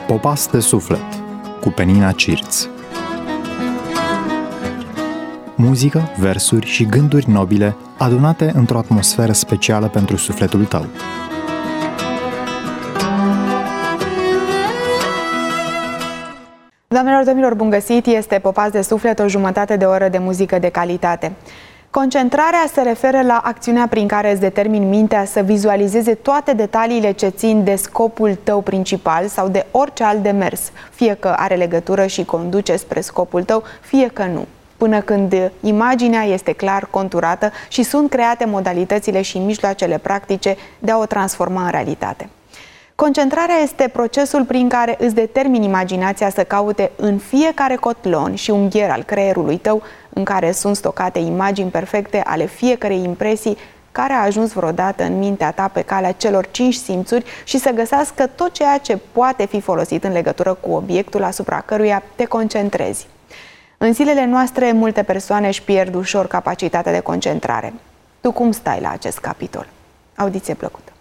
Popas de suflet cu Penina Cirț. Muzică, versuri și gânduri nobile adunate într-o atmosferă specială pentru sufletul tău. Doamnelor, domnilor, bun găsit! Este Popas de suflet, o jumătate de oră de muzică de calitate. Concentrarea se referă la acțiunea prin care îți determini mintea să vizualizeze toate detaliile ce țin de scopul tău principal sau de orice alt demers, fie că are legătură și conduce spre scopul tău, fie că nu, până când imaginea este clar conturată și sunt create modalitățile și mijloacele practice de a o transforma în realitate. Concentrarea este procesul prin care îți determini imaginația să caute în fiecare cotlon și ungher al creierului tău, în care sunt stocate imagini perfecte ale fiecărei impresii care a ajuns vreodată în mintea ta pe calea celor 5 simțuri și să găsească tot ceea ce poate fi folosit în legătură cu obiectul asupra căruia te concentrezi. În zilele noastre, multe persoane își pierd ușor capacitatea de concentrare. Tu cum stai la acest capitol? Audiție plăcută!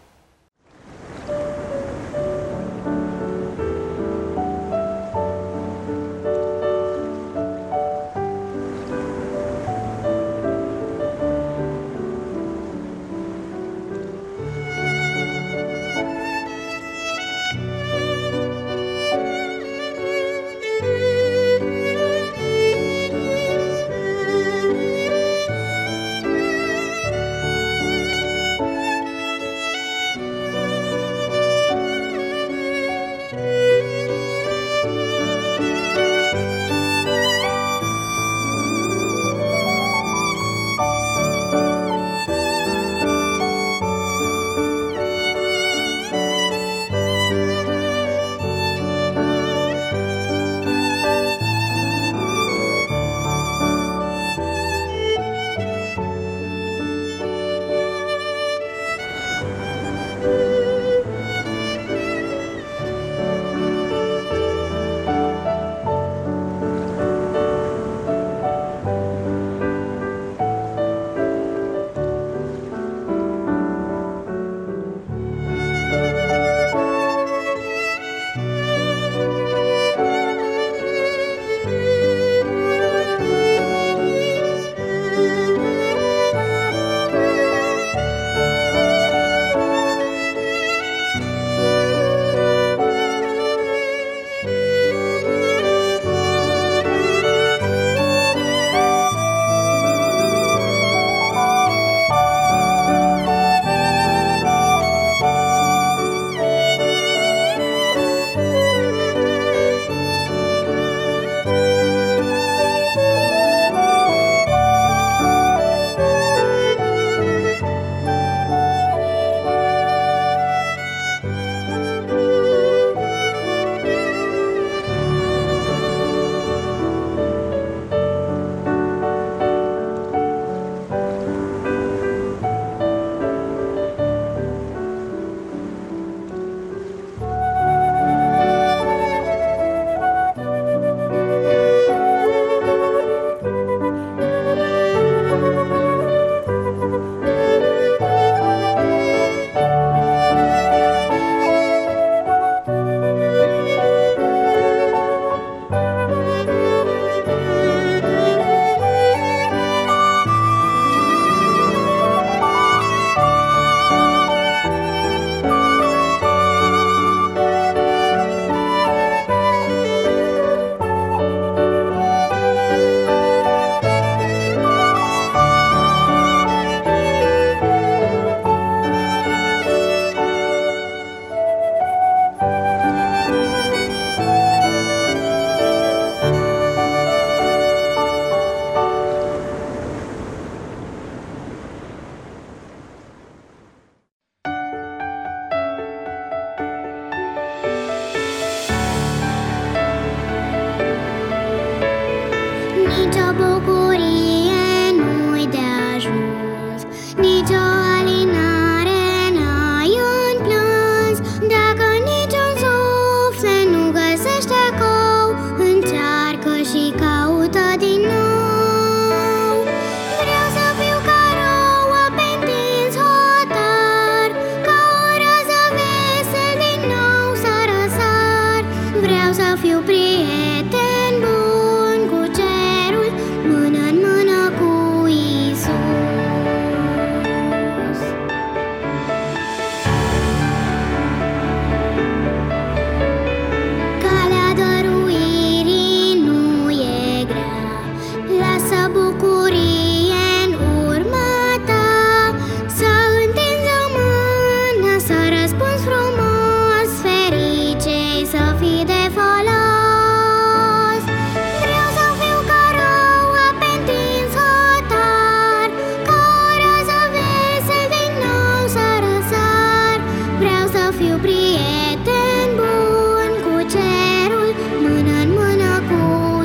fiu prieten bun cu cerul, mână-n mână cu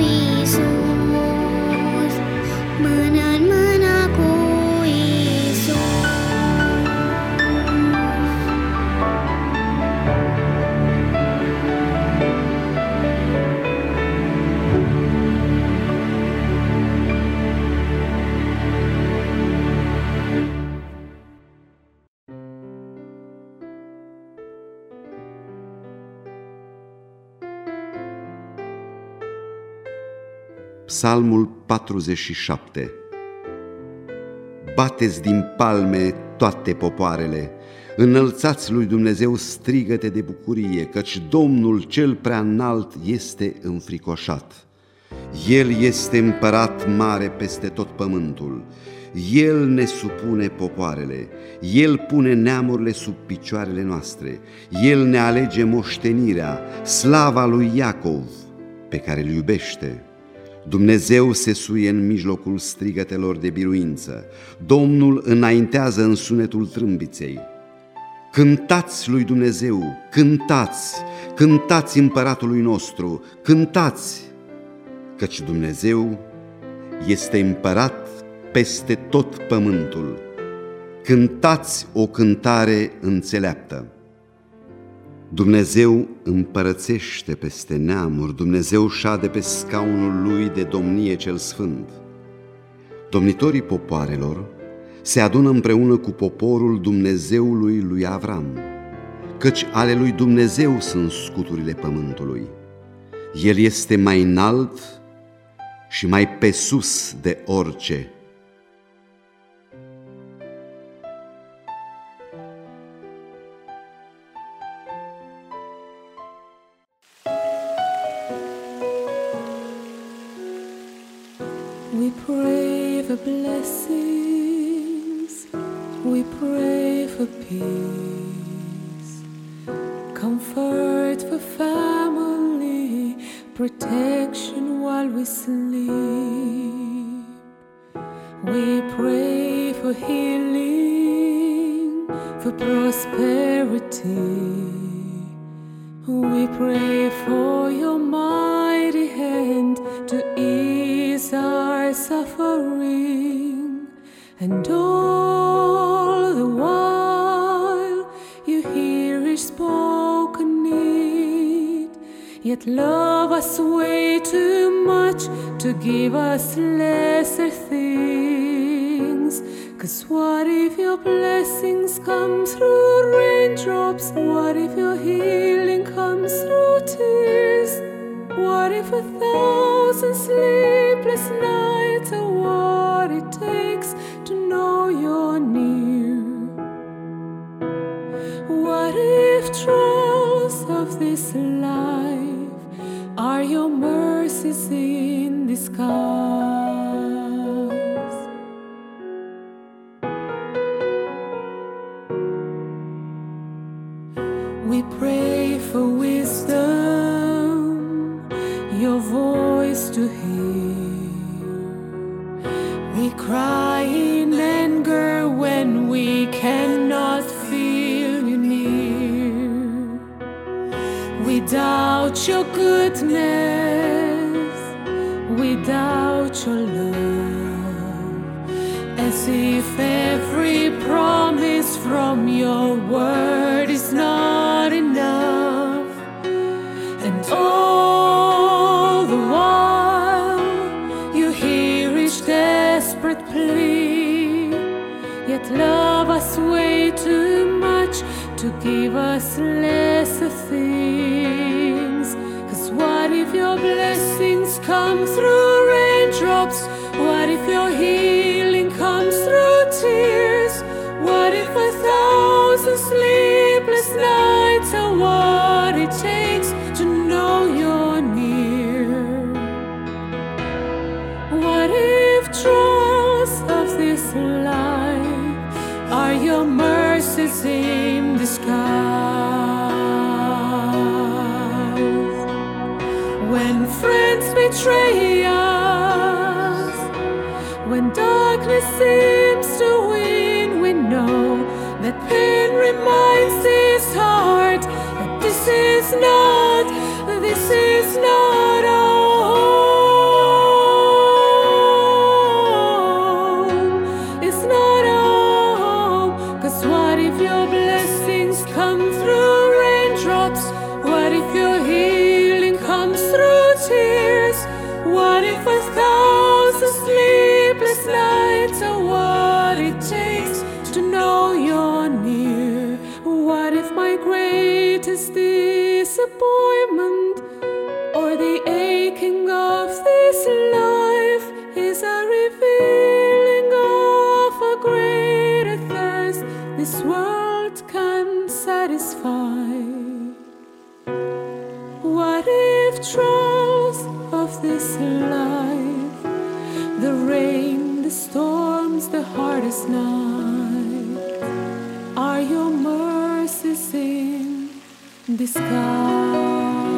Iisus, mână-n mână cu Iisus. Psalmul 47. Bateți din palme toate popoarele, înălțați lui Dumnezeu strigăte de bucurie, căci Domnul cel prea înalt este înfricoșat. El este împărat mare peste tot pământul. El ne supune popoarele, El pune neamurile sub picioarele noastre, El ne alege moștenirea, slava lui Iacov, pe care îl iubește. Dumnezeu se suie în mijlocul strigătelor de biruință, Domnul înaintează în sunetul trâmbiței. Cântați lui Dumnezeu, cântați, cântați împăratului nostru, cântați, căci Dumnezeu este împărat peste tot pământul. Cântați o cântare înțeleaptă. Dumnezeu împărățește peste neamuri, Dumnezeu șade pe scaunul lui de domnie cel sfânt. Domnitorii popoarelor se adună împreună cu poporul Dumnezeului lui Avram, căci ale lui Dumnezeu sunt scuturile pământului. El este mai înalt și mai pe sus de orice. We pray for blessings, we pray for peace, comfort for family, protection while we sleep. We pray for healing, for prosperity. We pray for your mighty hand to ease our suffering, and all the while you hear each spoken need, yet love us way too much to give us lesser things. 'Cause what if your blessings come through raindrops? What if your healing comes through tears? What if 1,000 sleepless nights are what it takes to know you're near? What if trials of this life are your mercies in disguise? We pray for wisdom, your voice to hear. We cry in anger when we cannot feel you near. We doubt your goodness, we doubt your love, as if every promise from your word is not enough. And all the while you hear each desperate plea, yet love us way too much to give us lesser things. 'Cause what if your blessings come through raindrops? What if your healing comes through tears? What if 1,000 sleepless nights are what it takes to know you're near? What if trials of this life are your mercies in disguise? When friends betray us, when darkness seems to win, we know that pain reminds this heart if my greatest disappointment or the aching of this life is a revealing of a greater thirst this world can satisfy. What if trials of this life, the rain, the storms, the hardest night, are your mercies in disguise?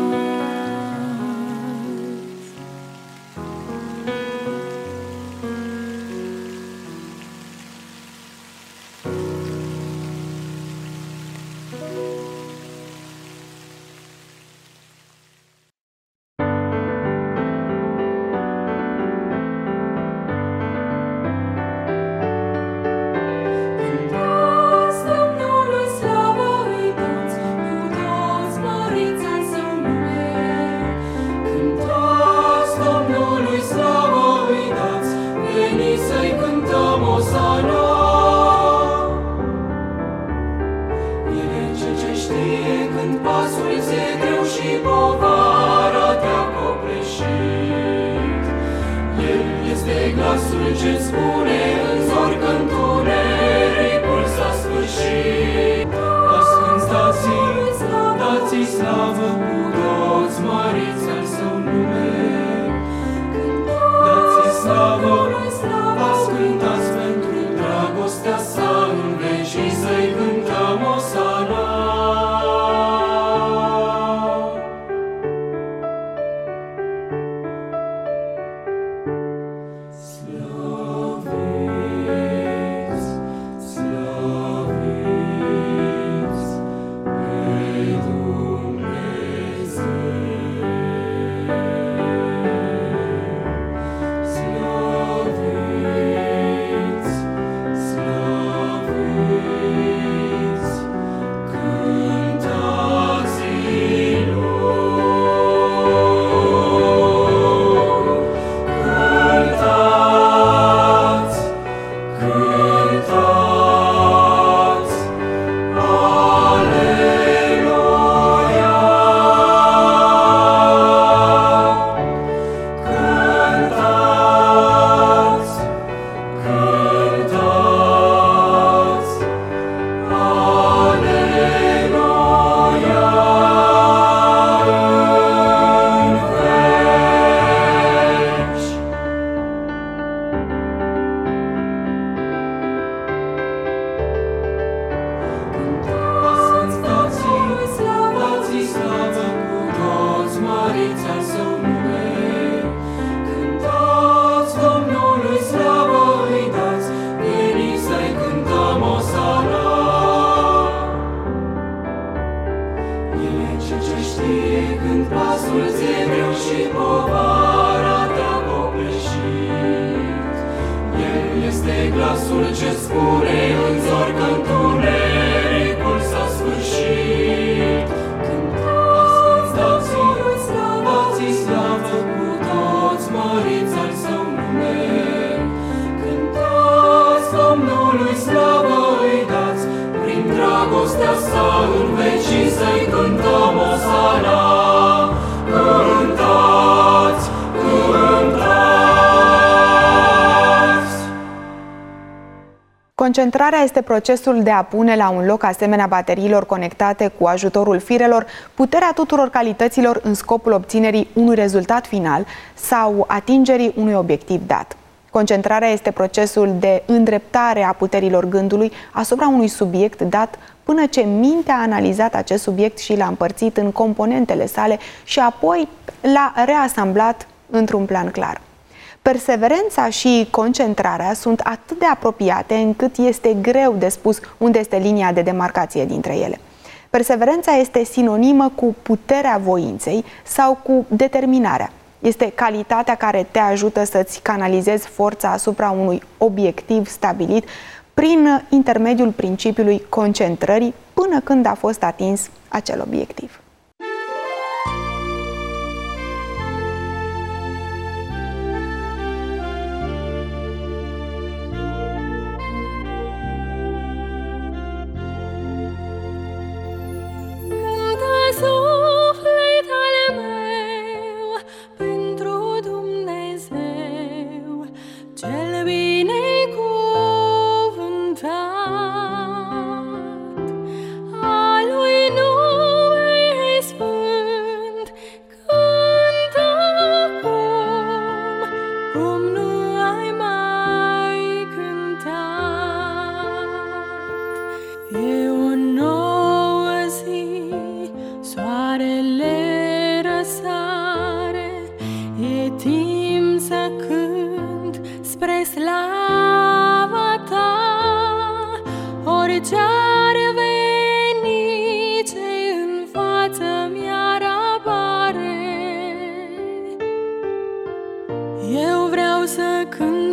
Concentrarea este procesul de a pune la un loc, asemenea bateriilor conectate cu ajutorul firelor, puterea tuturor calităților în scopul obținerii unui rezultat final sau atingerii unui obiectiv dat. Concentrarea este procesul de îndreptare a puterilor gândului asupra unui subiect dat până ce mintea a analizat acest subiect și l-a împărțit în componentele sale și apoi l-a reasamblat într-un plan clar. Perseverența și concentrarea sunt atât de apropiate încât este greu de spus unde este linia de demarcație dintre ele. Perseverența este sinonimă cu puterea voinței sau cu determinarea. Este calitatea care te ajută să-ți canalizezi forța asupra unui obiectiv stabilit prin intermediul principiului concentrării până când a fost atins acel obiectiv.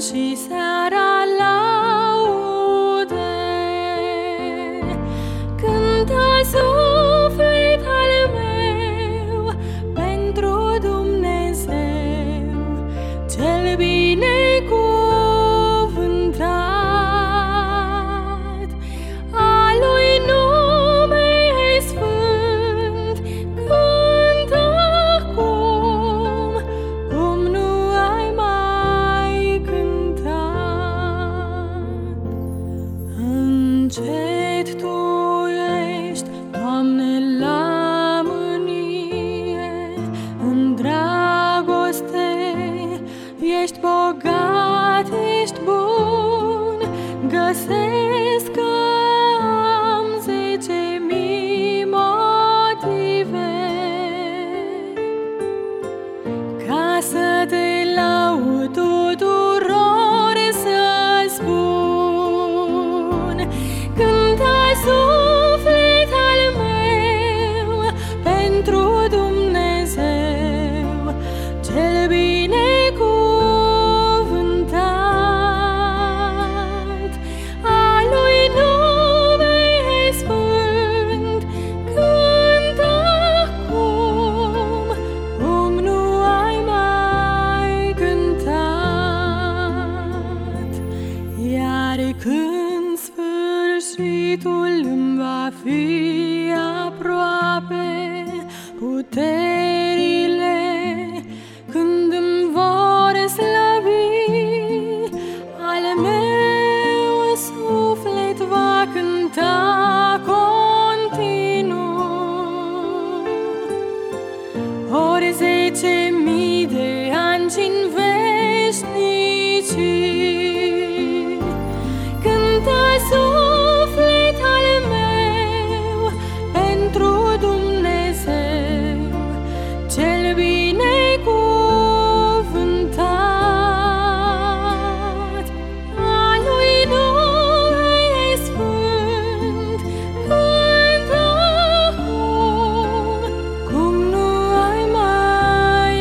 și seara laude. Cântă suflet al meu pentru Dumnezeu cel binecuvântat. A lui nume sfânt cântă acum, cum nu ai mai cântat. Încet Tu ești, Doamne, la mânie, în dragoste ești bogat, ești bun. Găsesc că am 10.000 motive ca să te laud tuturor, să spun. Cântă suflet al meu pentru Dumnezeu cel binecuvântat. A lui nume sfânt cântă acum, cum nu ai mai cântat. Iar când sfârșitul îmi va fi aproape, puterile când îmi vor slăbi, al meu suflet va cânta continuu. Ori 10.000 de ani și-n veșnicii. Cântă suflet al meu pentru Dumnezeu cel binecuvântat. A lui nume sfânt cântă acum, cum nu ai mai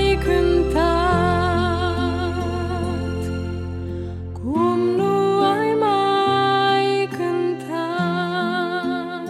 cântat, cum nu ai mai cântat.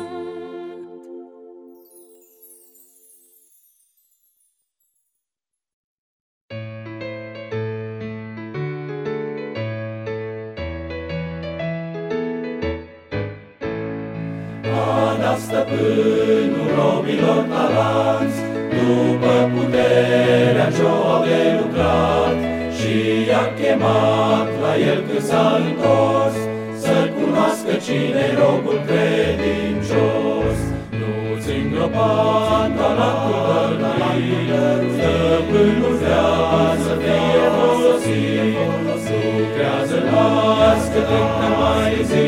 A dat stăpânul robilor talanți, după puterea ce-o au de lucrat, și i-a chemat la el când s-a întors, să-l cunoască cine-i robul credincios. Nu-ți îngropa talentul dăruit, stăpânul vrea să fie folosit. Lucrează, lască-te încă mai zi,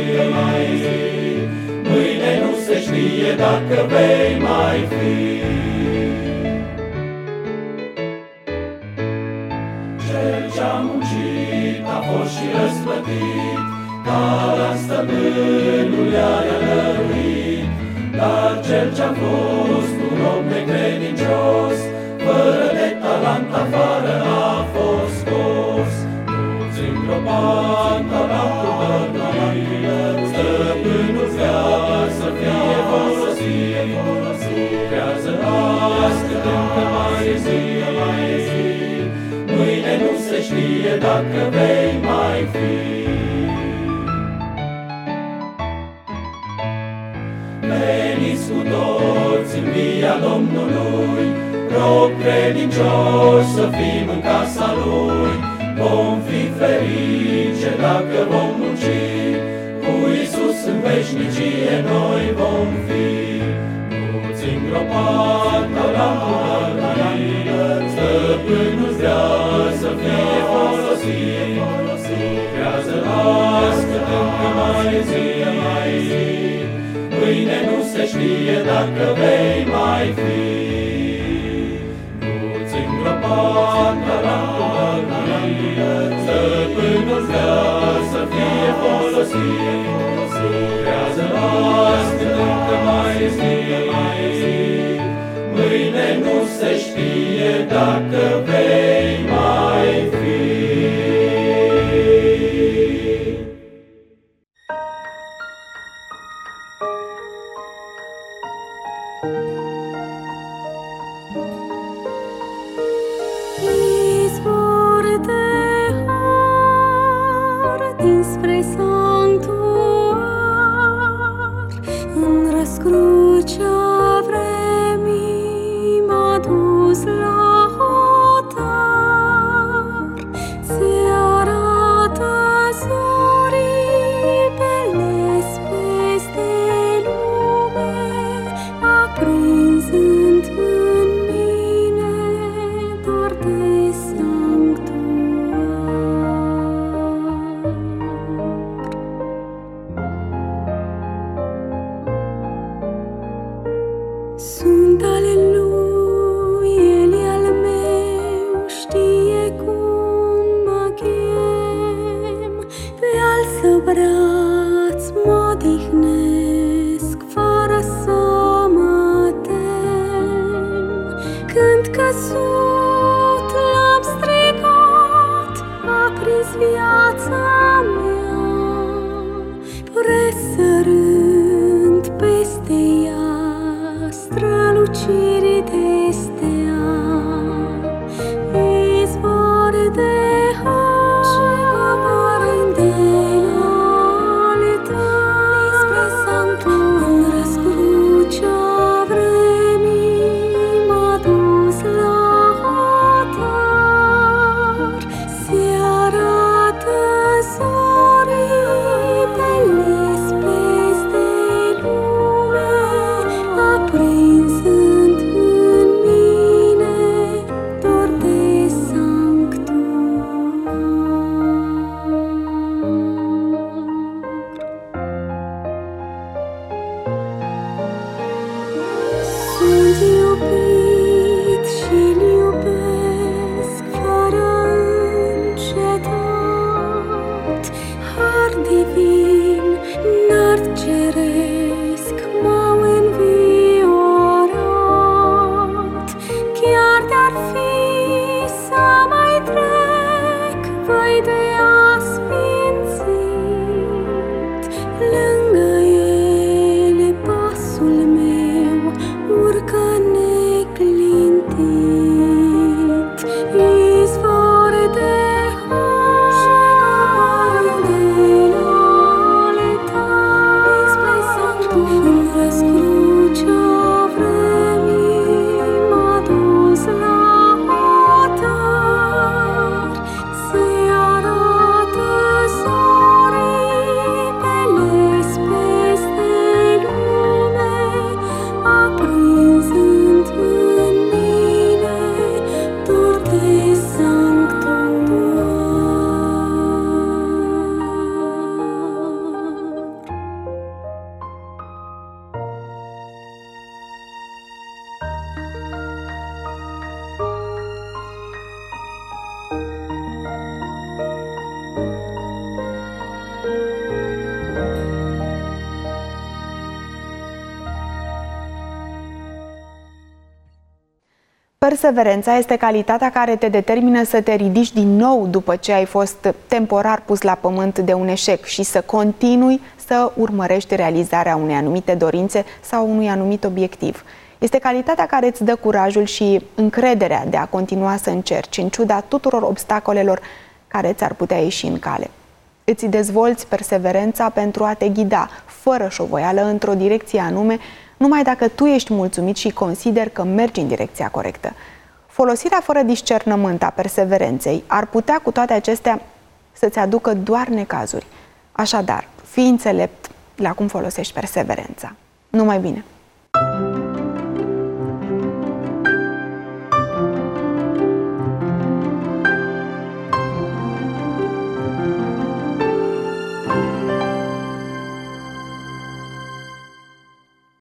mâine nu se știe dacă vei mai fi. Cel ce-a muncit a fost și răsplătit, talentul stăpânul i-a dăruit. Dar cel ce-a fost un om necredincios, fără de talent afară a fost scos. Nu-ți îngropa talentul dăruit, stăpânul vrea să fie folosit. Lucrează, lască-te încă mai zi, mâine nu se știe dacă vei mai fi. Veniți cu toți în via Domnului, rob credincios să fim în casa Lui. Vom fi ferice dacă vom munci, cu Iisus în veșnicie noi vom fi. Nu-ți îngropa talentul dăruit, stăpânul vrea să fie folosit. Lucrează, lască-te încă mai zi, mâine nu se știe dacă vei mai fi. Nu-ți îngropa talentul dăruit, stăpânul vrea să fie folosit. Lucrează, lască-te încă mai zi, mâine nu se știe dacă vei mai fi. Izvor de har dinspre sanctuar, în răscrucea vremii m-a dus la hotar. Se arată zorii beles peste lume, aprinzând în mine dor de sunt ale lui, el e al meu, știe cum mă chem. Pe al său braț mă odihnesc, fără să mă tem. Când căzut l-am strigat, a prins viața mea, presărând peste ea străluciri de stea. Izvor de har de ale tale, spre sanctuar, în răscrucea vremii m-a dus la hotar. Se arată zorii beles peste lume, aprinzând în mine dor de sanctuar. Sunt iubit și-l iubesc fără încetat. Har divin, înalt ceresc m-au înviorat. Chiar de-ar fi să mai trec văi de asfințit, lângă ele pasul meu urcă neclintit. Izvor de har de ale tale, spre sanctuar, în răscrucea vremii m-a dus la hotar. Se arată zorii beles peste lume, aprinzând în mine dor de sanctuar. Perseverența este calitatea care te determină să te ridici din nou după ce ai fost temporar pus la pământ de un eșec și să continui să urmărești realizarea unei anumite dorințe sau unui anumit obiectiv. Este calitatea care îți dă curajul și încrederea de a continua să încerci, în ciuda tuturor obstacolelor care ți-ar putea ieși în cale. Îți dezvolți perseverența pentru a te ghida, fără șovoială, într-o direcție anume, numai dacă tu ești mulțumit și consideri că mergi în direcția corectă. Folosirea fără discernământ a perseverenței ar putea cu toate acestea să-ți aducă doar necazuri. Așadar, fii înțelept la cum folosești perseverența. Numai bine!